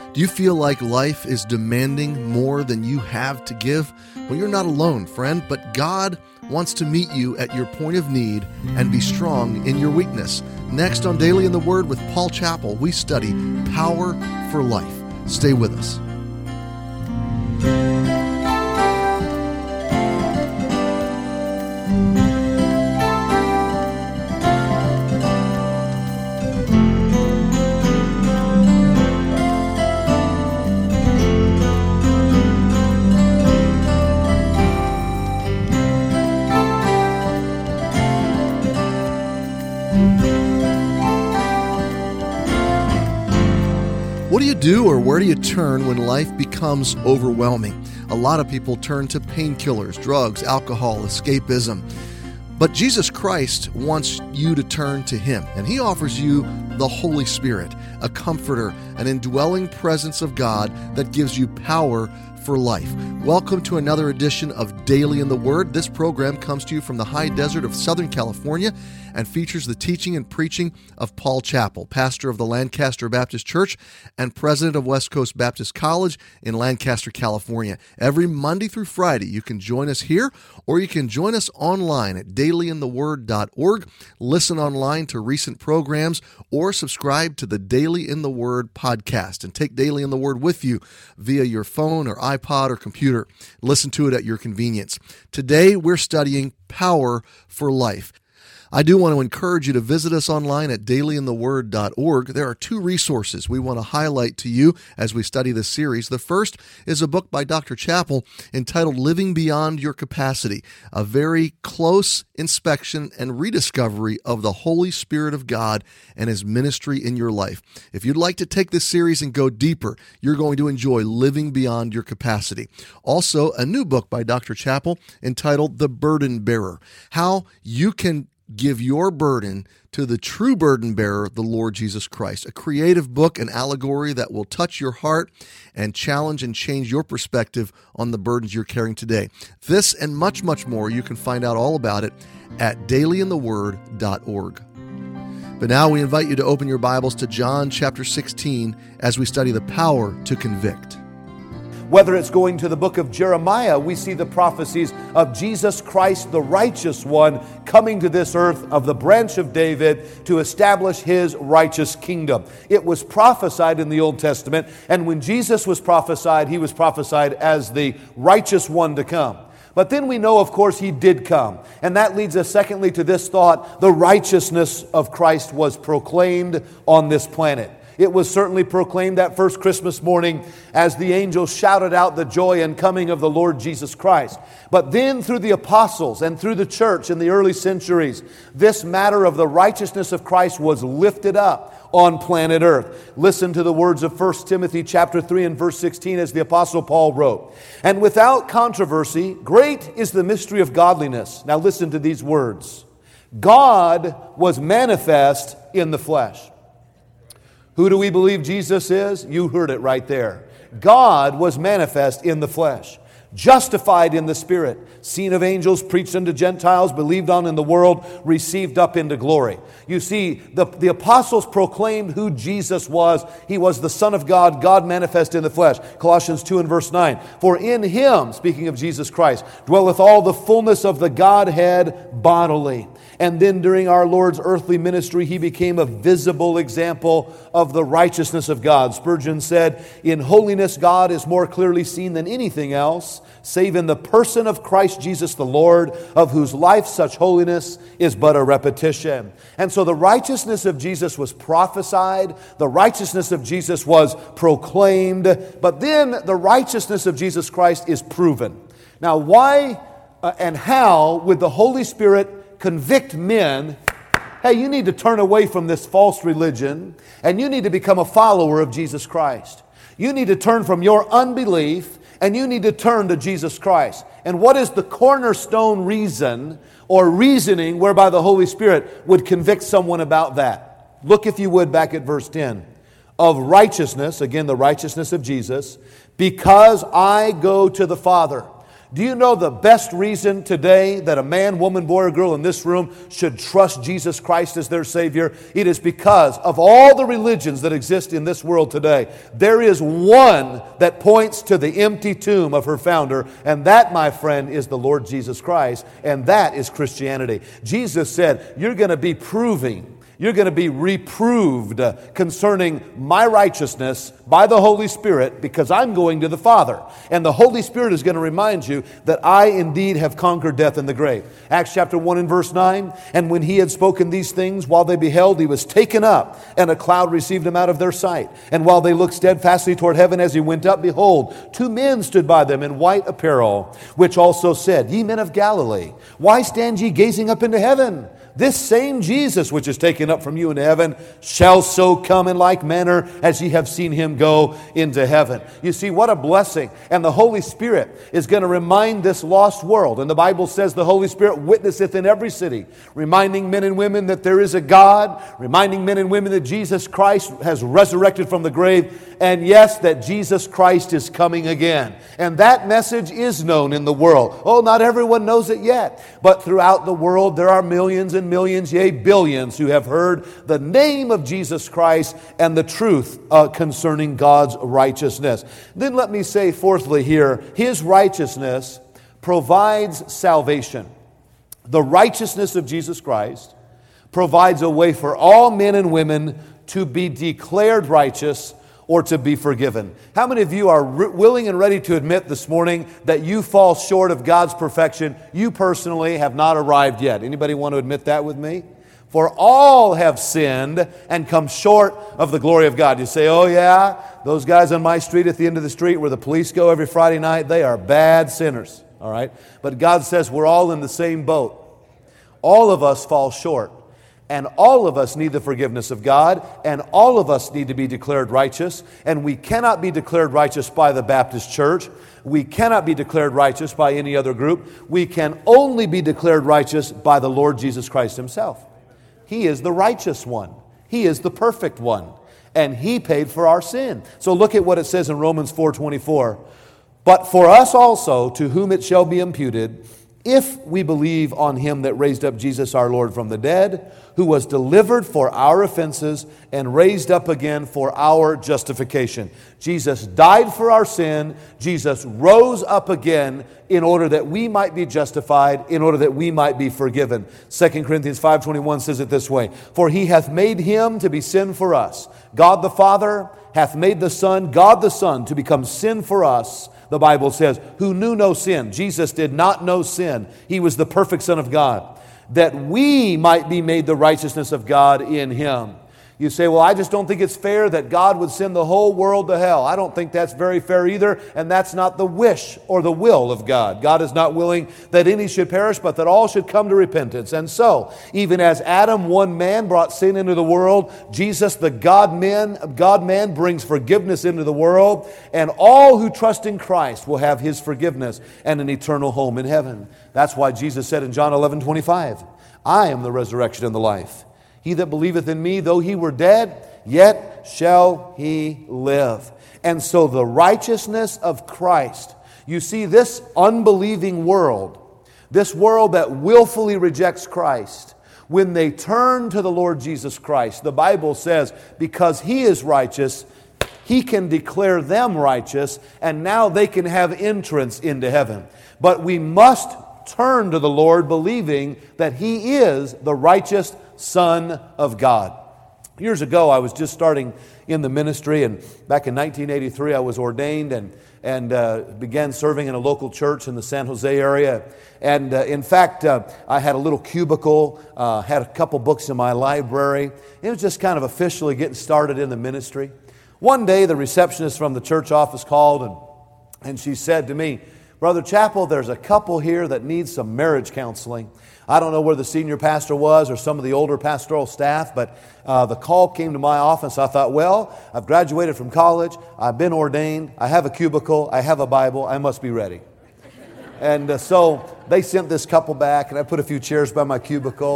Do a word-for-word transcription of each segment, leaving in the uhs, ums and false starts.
Do you feel like life is demanding more than you have to give? Well, you're not alone, friend, but God wants to meet you at your point of need and be strong in your weakness. Next on Daily in the Word with Paul Chappell, we study Power for Life. Stay with us. What do you do or where do you turn when life becomes overwhelming? A lot of people turn to painkillers, drugs, alcohol, escapism. But Jesus Christ wants you to turn to Him, and He offers you the Holy Spirit, a comforter, an indwelling presence of God that gives you power for life. Welcome to another edition of Daily in the Word. This program comes to you from the high desert of Southern California and features the teaching and preaching of Paul Chappell, pastor of the Lancaster Baptist Church and president of West Coast Baptist College in Lancaster, California. Every Monday through Friday, you can join us here, or you can join us online at daily in the word dot org, listen online to recent programs, or subscribe to the Daily in the Word podcast and take Daily in the Word with you via your phone or iPod or computer. Listen to it at your convenience. Today, we're studying Power for Life. I do want to encourage you to visit us online at daily in the word dot org. There are two resources we want to highlight to you as we study this series. The first is a book by Doctor Chappell entitled Living Beyond Your Capacity, a very close inspection and rediscovery of the Holy Spirit of God and His ministry in your life. If you'd like to take this series and go deeper, you're going to enjoy Living Beyond Your Capacity. Also, a new book by Doctor Chappell entitled The Burden Bearer, how you can give your burden to the true burden bearer, the Lord Jesus Christ. A creative book, an allegory that will touch your heart and challenge and change your perspective on the burdens you're carrying today. This and much, much more, you can find out all about it at daily in the word dot org. But now we invite you to open your Bibles to John chapter sixteen as we study the power to convict. Whether it's going to the book of Jeremiah, we see the prophecies of Jesus Christ, the righteous one, coming to this earth of the branch of David to establish His righteous kingdom. It was prophesied in the Old Testament, and when Jesus was prophesied, He was prophesied as the righteous one to come. But then we know, of course, He did come. And that leads us, secondly, to this thought: the righteousness of Christ was proclaimed on this planet. It was certainly proclaimed that first Christmas morning as the angels shouted out the joy and coming of the Lord Jesus Christ. But then through the apostles and through the church in the early centuries, this matter of the righteousness of Christ was lifted up on planet Earth. Listen to the words of First Timothy chapter three and verse sixteen as the apostle Paul wrote. And without controversy, great is the mystery of godliness. Now listen to these words. God was manifest in the flesh. Who do we believe Jesus is? You heard it right there. God was manifest in the flesh, justified in the Spirit, seen of angels, preached unto Gentiles, believed on in the world, received up into glory. You see, the, the apostles proclaimed who Jesus was. He was the Son of God, God manifest in the flesh. Colossians two and verse nine. For in Him, speaking of Jesus Christ, dwelleth all the fullness of the Godhead bodily. And then during our Lord's earthly ministry, He became a visible example of the righteousness of God. Spurgeon said, in holiness God is more clearly seen than anything else, save in the person of Christ Jesus the Lord, of whose life such holiness is but a repetition. And so the righteousness of Jesus was prophesied, the righteousness of Jesus was proclaimed, but then the righteousness of Jesus Christ is proven. Now why uh, and how would the Holy Spirit convict men? Hey, you need to turn away from this false religion and you need to become a follower of Jesus Christ. You need to turn from your unbelief and you need to turn to Jesus Christ. And what is the cornerstone reason or reasoning whereby the Holy Spirit would convict someone about that? Look, if you would, back at verse ten. Of righteousness, again the righteousness of Jesus, because I go to the Father. Do you know the best reason today that a man, woman, boy, or girl in this room should trust Jesus Christ as their Savior? It is because of all the religions that exist in this world today, there is one that points to the empty tomb of her founder, and that, my friend, is the Lord Jesus Christ, and that is Christianity. Jesus said, you're going to be proving You're going to be reproved concerning my righteousness by the Holy Spirit because I'm going to the Father. And the Holy Spirit is going to remind you that I indeed have conquered death and the grave. Acts chapter one and verse nine, and when he had spoken these things, while they beheld, he was taken up, and a cloud received him out of their sight. And while they looked steadfastly toward heaven as he went up, behold, two men stood by them in white apparel, which also said, Ye men of Galilee, why stand ye gazing up into heaven? This same Jesus which is taken up from you into heaven shall so come in like manner as ye have seen him go into heaven. You see, what a blessing. And the Holy Spirit is going to remind this lost world. And the Bible says the Holy Spirit witnesseth in every city, reminding men and women that there is a God, reminding men and women that Jesus Christ has resurrected from the grave, and yes, that Jesus Christ is coming again. And that message is known in the world. Oh, not everyone knows it yet, but throughout the world there are millions and millions, yea, billions who have heard the name of Jesus Christ and the truth uh, concerning God's righteousness. Then let me say fourthly here, His righteousness provides salvation. The righteousness of Jesus Christ provides a way for all men and women to be declared righteous or to be forgiven. How many of you are re- willing and ready to admit this morning that you fall short of God's perfection? You personally have not arrived yet. Anybody want to admit that with me? For all have sinned and come short of the glory of God. You say, oh yeah, those guys on my street at the end of the street where the police go every Friday night, they are bad sinners. All right? But God says we're all in the same boat. All of us fall short. And all of us need the forgiveness of God, and all of us need to be declared righteous. And we cannot be declared righteous by the Baptist Church. We cannot be declared righteous by any other group. We can only be declared righteous by the Lord Jesus Christ Himself. He is the righteous one. He is the perfect one. And He paid for our sin. So look at what it says in Romans four twenty-four. But for us also, to whom it shall be imputed, if we believe on Him that raised up Jesus our Lord from the dead, who was delivered for our offenses and raised up again for our justification. Jesus died for our sin. Jesus rose up again in order that we might be justified, in order that we might be forgiven. Second Corinthians five twenty-one says it this way, For He hath made Him to be sin for us. God the Father hath made the Son, God the Son, to become sin for us. The Bible says, who knew no sin. Jesus did not know sin. He was the perfect Son of God, that we might be made the righteousness of God in Him. You say, well, I just don't think it's fair that God would send the whole world to hell. I don't think that's very fair either, and that's not the wish or the will of God. God is not willing that any should perish, but that all should come to repentance. And so, even as Adam, one man, brought sin into the world, Jesus, the God-man, God-man, brings forgiveness into the world, and all who trust in Christ will have His forgiveness and an eternal home in heaven. That's why Jesus said in John eleven twenty-five, I am the resurrection and the life. He that believeth in me, though he were dead, yet shall he live. And so the righteousness of Christ, you see, this unbelieving world, this world that willfully rejects Christ, when they turn to the Lord Jesus Christ, the Bible says, because He is righteous, He can declare them righteous, and now they can have entrance into heaven. But we must turn to the Lord believing that He is the righteous Son of God. Years ago, I was just starting in the ministry, and back in nineteen eighty-three, I was ordained and and uh, began serving in a local church in the San Jose area. And uh, in fact, uh, I had a little cubicle, uh, had a couple books in my library. It was just kind of officially getting started in the ministry. One day, the receptionist from the church office called, and and she said to me, Brother Chappell, there's a couple here that needs some marriage counseling. I don't know where the senior pastor was or some of the older pastoral staff, but uh, the call came to my office. I thought, well, I've graduated from college. I've been ordained. I have a cubicle. I have a Bible. I must be ready. And uh, so they sent this couple back, and I put a few chairs by my cubicle. And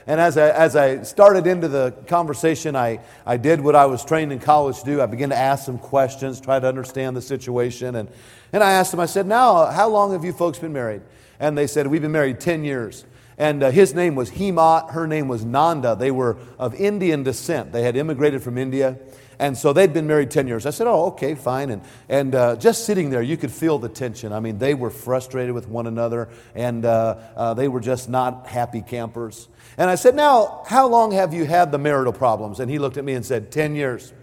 and as I, as I started into the conversation, I, I did what I was trained in college to do. I began to ask some questions, try to understand the situation. And, and I asked them, I said, now, how long have you folks been married? And they said, we've been married ten years. And uh, his name was Hemat, her name was Nanda. They were of Indian descent. They had immigrated from India. And so they'd been married ten years. I said, oh, okay, fine. And, and uh, just sitting there, you could feel the tension. I mean, they were frustrated with one another, and uh, uh, they were just not happy campers. And I said, now, how long have you had the marital problems? And he looked at me and said, ten years.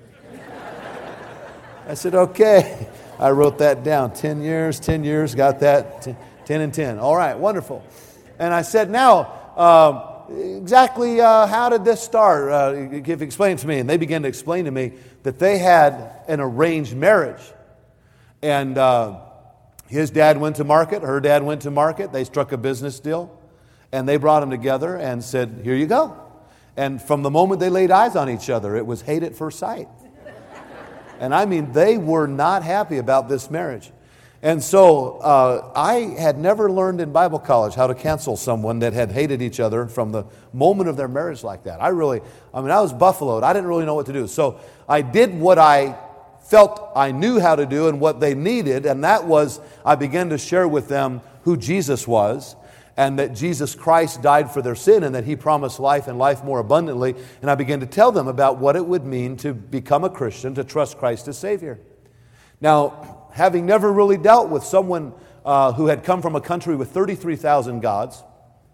I said, okay. I wrote that down. ten years, ten years, got that. ten and ten. All right, wonderful. And I said, now, uh, exactly uh, how did this start? Uh, explain to me. And they began to explain to me that they had an arranged marriage. And uh, his dad went to market, her dad went to market. They struck a business deal. And they brought them together and said, here you go. And from the moment they laid eyes on each other, it was hate at first sight. And I mean, they were not happy about this marriage. And so uh, I had never learned in Bible college how to cancel someone that had hated each other from the moment of their marriage like that. I really, I mean, I was buffaloed. I didn't really know what to do. So I did what I felt I knew how to do and what they needed, and that was I began to share with them who Jesus was, and that Jesus Christ died for their sin, and that He promised life and life more abundantly. And I began to tell them about what it would mean to become a Christian, to trust Christ as Savior. Now, having never really dealt with someone uh, who had come from a country with thirty-three thousand gods,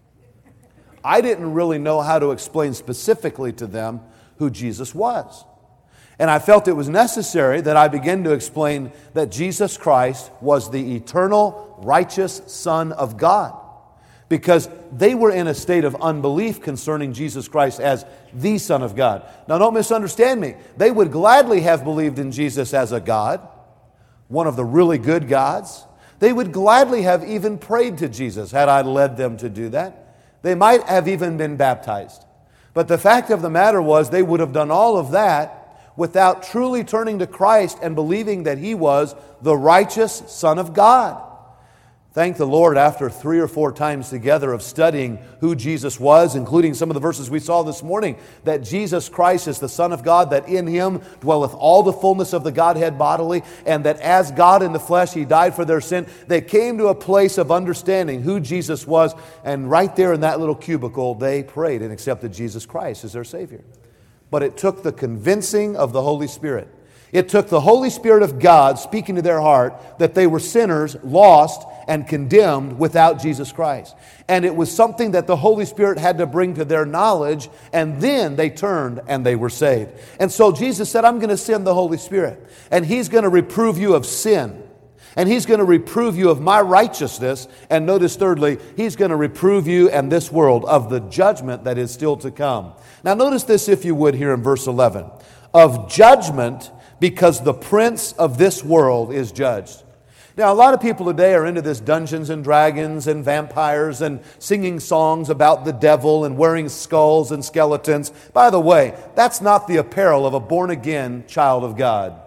I didn't really know how to explain specifically to them who Jesus was. And I felt it was necessary that I begin to explain that Jesus Christ was the eternal, righteous Son of God. Because they were in a state of unbelief concerning Jesus Christ as the Son of God. Now, don't misunderstand me. They would gladly have believed in Jesus as a God, one of the really good gods. They would gladly have even prayed to Jesus had I led them to do that. They might have even been baptized. But the fact of the matter was they would have done all of that without truly turning to Christ and believing that He was the righteous Son of God. Thank the Lord, after three or four times together of studying who Jesus was, including some of the verses we saw this morning, that Jesus Christ is the Son of God, that in Him dwelleth all the fullness of the Godhead bodily, and that as God in the flesh He died for their sin. They came to a place of understanding who Jesus was, and right there in that little cubicle, they prayed and accepted Jesus Christ as their Savior. But it took the convincing of the Holy Spirit. It took the Holy Spirit of God speaking to their heart that they were sinners, lost, and condemned without Jesus Christ. And it was something that the Holy Spirit had to bring to their knowledge, and then they turned and they were saved. And so Jesus said, I'm going to send the Holy Spirit, and He's going to reprove you of sin. And He's going to reprove you of my righteousness. And notice thirdly, He's going to reprove you and this world of the judgment that is still to come. Now notice this, if you would, here in verse eleven. Of judgment, because the prince of this world is judged. Now, a lot of people today are into this Dungeons and Dragons and vampires and singing songs about the devil and wearing skulls and skeletons. By the way, that's not the apparel of a born-again child of God.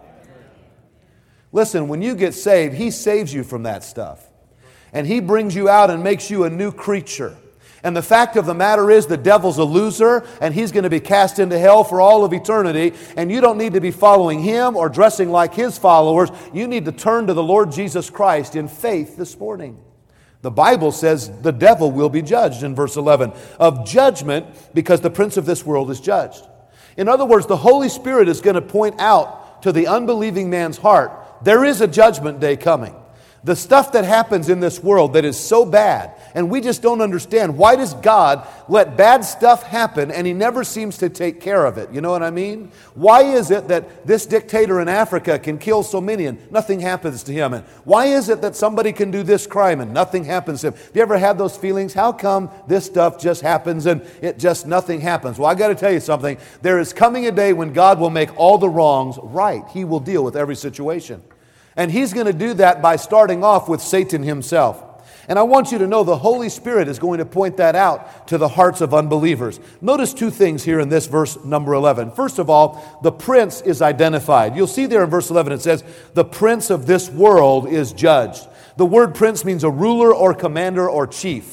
Listen, when you get saved, He saves you from that stuff. And He brings you out and makes you a new creature. And the fact of the matter is the devil's a loser, and he's going to be cast into hell for all of eternity. And you don't need to be following him or dressing like his followers. You need to turn to the Lord Jesus Christ in faith this morning. The Bible says the devil will be judged in verse eleven. Of judgment, because the prince of this world is judged. In other words, the Holy Spirit is going to point out to the unbelieving man's heart, there is a judgment day coming. The stuff that happens in this world that is so bad, and we just don't understand, why does God let bad stuff happen and He never seems to take care of it? You know what I mean? Why is it that this dictator in Africa can kill so many and nothing happens to him? And why is it that somebody can do this crime and nothing happens to him? Have you ever had those feelings? How come this stuff just happens and it just nothing happens? Well, I got to tell you something. There is coming a day when God will make all the wrongs right. He will deal with every situation. And He's going to do that by starting off with Satan himself. And I want you to know the Holy Spirit is going to point that out to the hearts of unbelievers. Notice two things here in this verse number eleven. First of all, the prince is identified. You'll see there in verse eleven it says, the prince of this world is judged. The word prince means a ruler or commander or chief.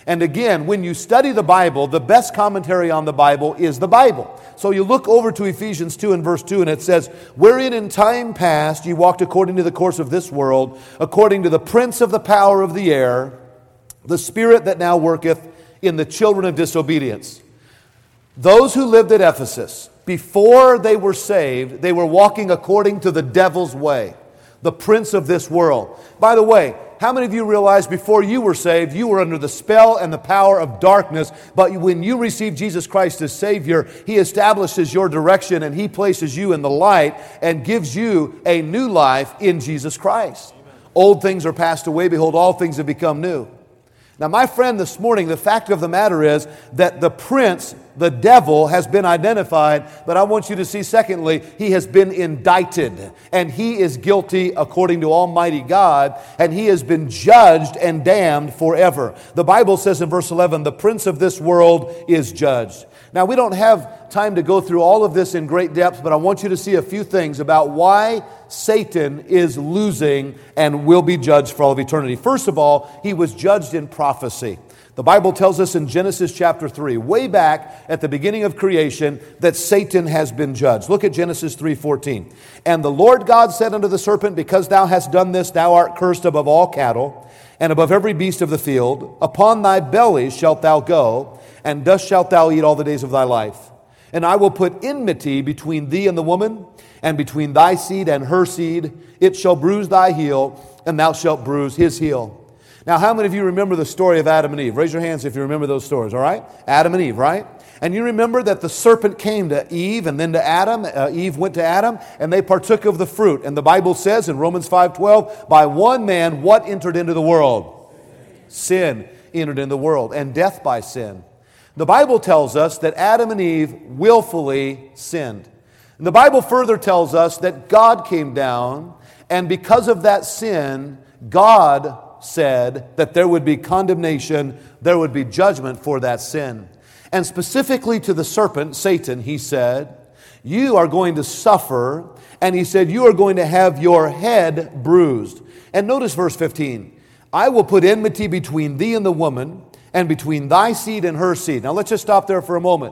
And again, when you study the Bible, the best commentary on the Bible is the Bible. So you look over to Ephesians two and verse two, and it says, "Wherein in time past ye walked according to the course of this world, according to the prince of the power of the air, the spirit that now worketh in the children of disobedience." Those who lived at Ephesus, before they were saved, they were walking according to the devil's way, the prince of this world. By the way, how many of you realize before you were saved, you were under the spell and the power of darkness, but when you received Jesus Christ as Savior, He establishes your direction and He places you in the light and gives you a new life in Jesus Christ. Amen. Old things are passed away, behold, all things have become new. Now, my friend, this morning, the fact of the matter is that the prince, the devil, has been identified, but I want you to see, secondly, he has been indicted, and he is guilty according to Almighty God, and he has been judged and damned forever. The Bible says in verse eleven, "The prince of this world is judged." Now, we don't have time to go through all of this in great depth, but I want you to see a few things about why Satan is losing and will be judged for all of eternity. First of all, he was judged in prophecy. The Bible tells us in Genesis chapter three, way back at the beginning of creation, that Satan has been judged. Look at Genesis three fourteen. "And the Lord God said unto the serpent, Because thou hast done this, thou art cursed above all cattle, and above every beast of the field. Upon thy belly shalt thou go, and dust shalt thou eat all the days of thy life. And I will put enmity between thee and the woman, and between thy seed and her seed. It shall bruise thy heel, and thou shalt bruise his heel." Now, how many of you remember the story of Adam and Eve? Raise your hands if you remember those stories, all right? Adam and Eve, right? And you remember that the serpent came to Eve and then to Adam. Uh, Eve went to Adam, and they partook of the fruit. And the Bible says in Romans five twelve, "By one man what entered into the world? Sin entered into the world, and death by sin." The Bible tells us that Adam and Eve willfully sinned. And the Bible further tells us that God came down, and because of that sin, God said that there would be condemnation, there would be judgment for that sin. And specifically to the serpent, Satan, he said, "You are going to suffer," and he said, "You are going to have your head bruised." And notice verse fifteen, "I will put enmity between thee and the woman, and between thy seed and her seed." Now let's just stop there for a moment.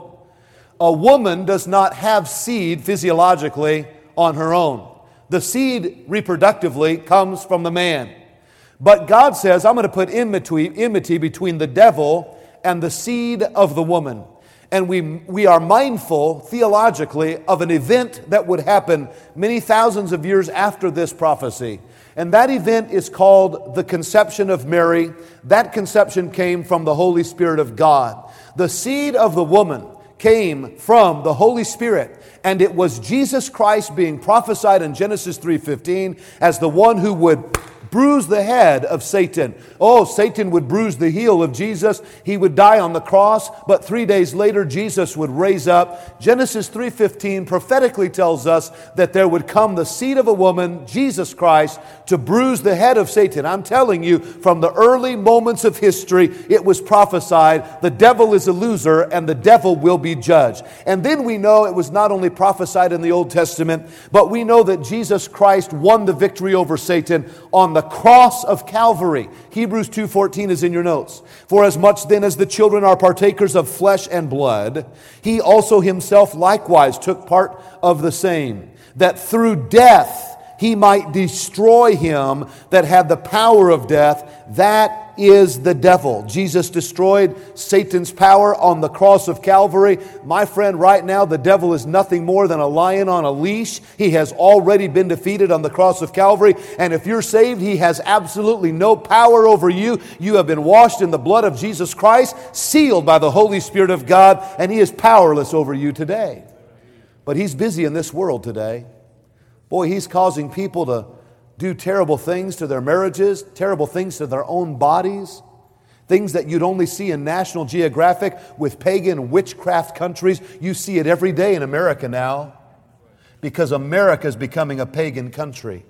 A woman does not have seed physiologically on her own. The seed reproductively comes from the man. But God says, "I'm going to put enmity, enmity between the devil and the seed of the woman." And we, we are mindful theologically of an event that would happen many thousands of years after this prophecy. And that event is called the conception of Mary. That conception came from the Holy Spirit of God. The seed of the woman came from the Holy Spirit. And it was Jesus Christ being prophesied in Genesis three fifteen as the one who would bruise the head of Satan. Oh, Satan would bruise the heel of Jesus. He would die on the cross, but three days later, Jesus would raise up. Genesis three fifteen prophetically tells us that there would come the seed of a woman, Jesus Christ, to bruise the head of Satan. I'm telling you, from the early moments of history, it was prophesied, the devil is a loser and the devil will be judged. And then we know it was not only prophesied in the Old Testament, but we know that Jesus Christ won the victory over Satan on the cross of Calvary. Hebrews two fourteen is in your notes. "For as much then as the children are partakers of flesh and blood, he also himself likewise took part of the same, that through death he might destroy him that had the power of death, that is the devil." Jesus destroyed Satan's power on the cross of Calvary. My friend, right now the devil is nothing more than a lion on a leash. He has already been defeated on the cross of Calvary. And if you're saved, he has absolutely no power over you. You have been washed in the blood of Jesus Christ, sealed by the Holy Spirit of God, and he is powerless over you today. But he's busy in this world today. Boy, he's causing people to do terrible things to their marriages, terrible things to their own bodies, things that you'd only see in National Geographic with pagan witchcraft countries. You see it every day in America now, because America is becoming a pagan country.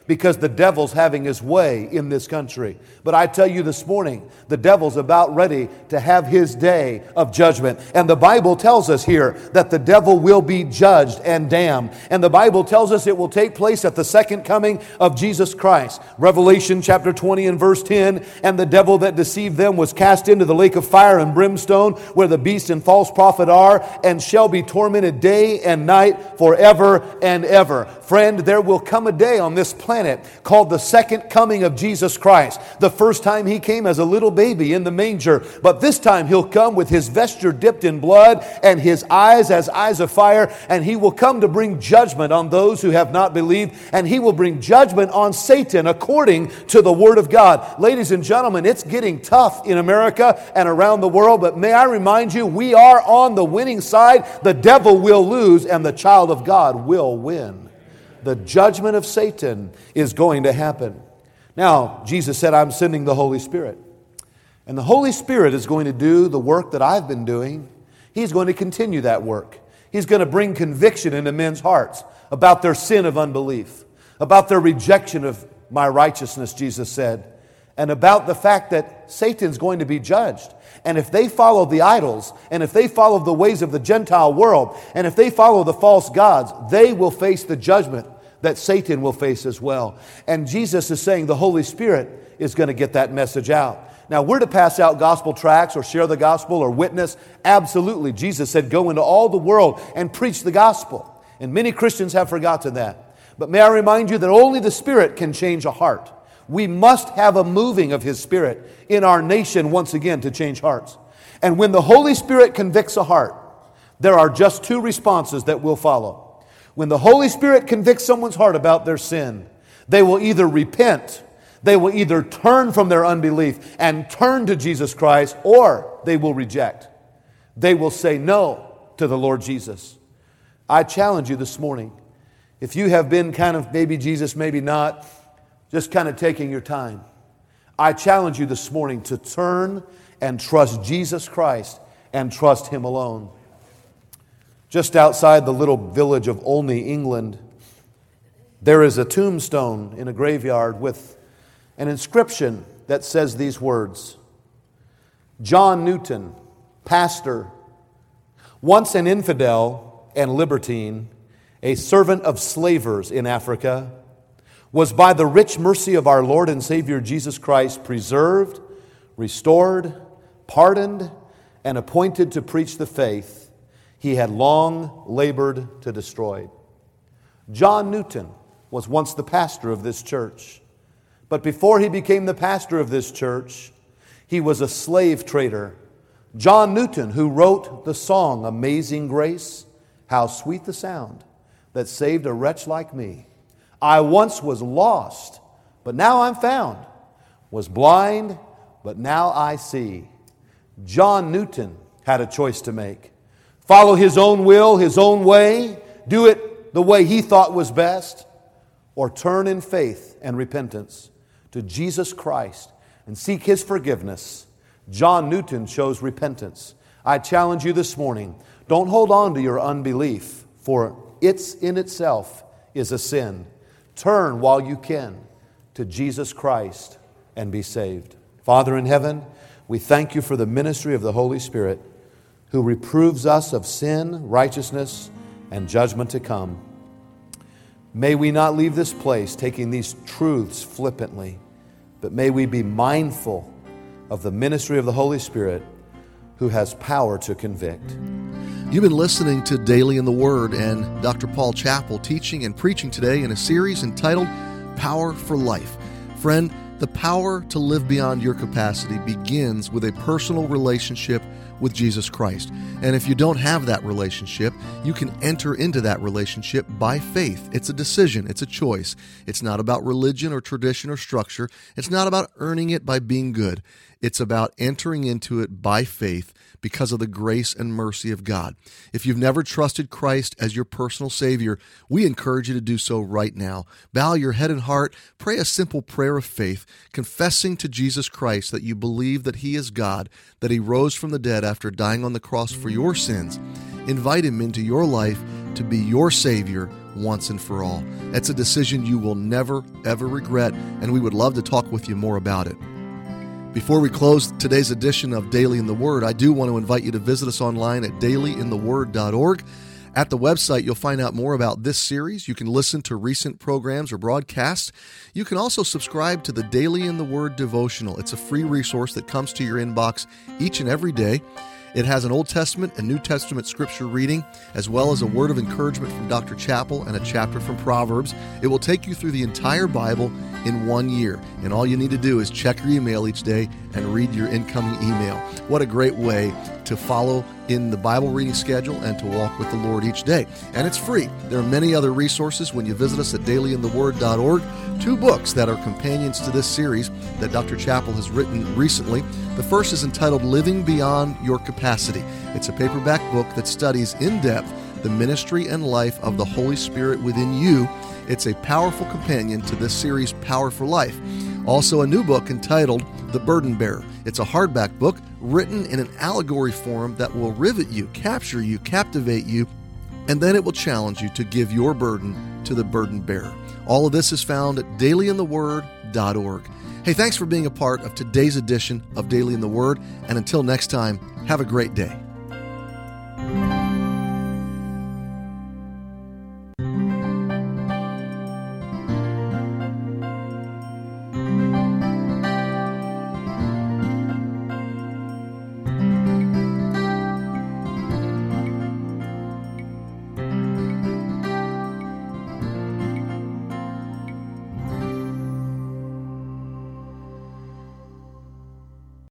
because the devil's having his way in this country. But I tell you this morning, the devil's about ready to have his day of judgment. And the Bible tells us here that the devil will be judged and damned. And the Bible tells us it will take place at the second coming of Jesus Christ. Revelation chapter twenty and verse ten, and the devil that deceived them was cast into the lake of fire and brimstone, where the beast and false prophet are, and shall be tormented day and night forever and ever. Friend, there will come a day on this planet called the second coming of Jesus Christ. The first time he came as a little baby in the manger, but this time he'll come with his vesture dipped in blood and his eyes as eyes of fire, and he will come to bring judgment on those who have not believed, and he will bring judgment on Satan according to the Word of God. Ladies and gentlemen, it's getting tough in America and around the world, but may I remind you, we are on the winning side. The devil will lose and the child of God will win. The judgment of Satan is going to happen. Now, Jesus said, I'm sending the Holy Spirit. And the Holy Spirit is going to do the work that I've been doing. He's going to continue that work. He's going to bring conviction into men's hearts about their sin of unbelief, about their rejection of my righteousness, Jesus said, and about the fact that Satan's going to be judged. And if they follow the idols, and if they follow the ways of the Gentile world, and if they follow the false gods, they will face the judgment that Satan will face as well. And Jesus is saying the Holy Spirit is going to get that message out. Now, we're to pass out gospel tracts or share the gospel or witness. Absolutely. Jesus said, go into all the world and preach the gospel. And many Christians have forgotten that. But may I remind you that only the Spirit can change a heart. We must have a moving of His Spirit in our nation once again to change hearts. And when the Holy Spirit convicts a heart, there are just two responses that will follow. When the Holy Spirit convicts someone's heart about their sin, they will either repent, they will either turn from their unbelief and turn to Jesus Christ, or they will reject. They will say no to the Lord Jesus. I challenge you this morning, if you have been kind of maybe Jesus, maybe not, just kind of taking your time, I challenge you this morning to turn and trust Jesus Christ and trust Him alone. Just outside the little village of Olney, England, there is a tombstone in a graveyard with an inscription that says these words: John Newton, pastor, once an infidel and libertine, a servant of slavers in Africa, was by the rich mercy of our Lord and Savior Jesus Christ preserved, restored, pardoned, and appointed to preach the faith he had long labored to destroy. John Newton was once the pastor of this church. But before he became the pastor of this church, he was a slave trader. John Newton, who wrote the song Amazing Grace, how sweet the sound that saved a wretch like me. I once was lost, but now I'm found. Was blind, but now I see. John Newton had a choice to make. Follow his own will, his own way, do it the way he thought was best, or turn in faith and repentance to Jesus Christ and seek His forgiveness. John Newton chose repentance. I challenge you this morning, don't hold on to your unbelief, for it's in itself is a sin. Turn while you can to Jesus Christ and be saved. Father in heaven, we thank You for the ministry of the Holy Spirit, who reproves us of sin, righteousness, and judgment to come. May we not leave this place taking these truths flippantly, but may we be mindful of the ministry of the Holy Spirit, who has power to convict. You've been listening to Daily in the Word and Doctor Paul Chappell teaching and preaching today in a series entitled Power for Life. Friend, the power to live beyond your capacity begins with a personal relationship with Jesus Christ. And if you don't have that relationship, you can enter into that relationship by faith. It's a decision. It's a choice. It's not about religion or tradition or structure. It's not about earning it by being good. It's about entering into it by faith because of the grace and mercy of God. If you've never trusted Christ as your personal Savior, we encourage you to do so right now. Bow your head and heart, pray a simple prayer of faith, confessing to Jesus Christ that you believe that He is God, that He rose from the dead after dying on the cross for your sins. Invite Him into your life to be your Savior once and for all. It's a decision you will never, ever regret, and we would love to talk with you more about it. Before we close today's edition of Daily in the Word, I do want to invite you to visit us online at daily in the word dot org. At the website, you'll find out more about this series. You can listen to recent programs or broadcasts. You can also subscribe to the Daily in the Word devotional. It's a free resource that comes to your inbox each and every day. It has an Old Testament and New Testament scripture reading, as well as a word of encouragement from Doctor Chappell and a chapter from Proverbs. It will take you through the entire Bible in one year. And all you need to do is check your email each day and read your incoming email. What a great way to follow in the Bible reading schedule and to walk with the Lord each day. And it's free. There are many other resources when you visit us at daily in the word dot org. Two books that are companions to this series that Doctor Chappell has written recently. The first is entitled Living Beyond Your Capacity. It's a paperback book that studies in depth the ministry and life of the Holy Spirit within you. It's a powerful companion to this series, Power for Life. Also, a new book entitled The Burden Bearer. It's a hardback book written in an allegory form that will rivet you, capture you, captivate you, and then it will challenge you to give your burden to the burden bearer. All of this is found at daily in the word dot org. Hey, thanks for being a part of today's edition of Daily in the Word, and until next time, have a great day.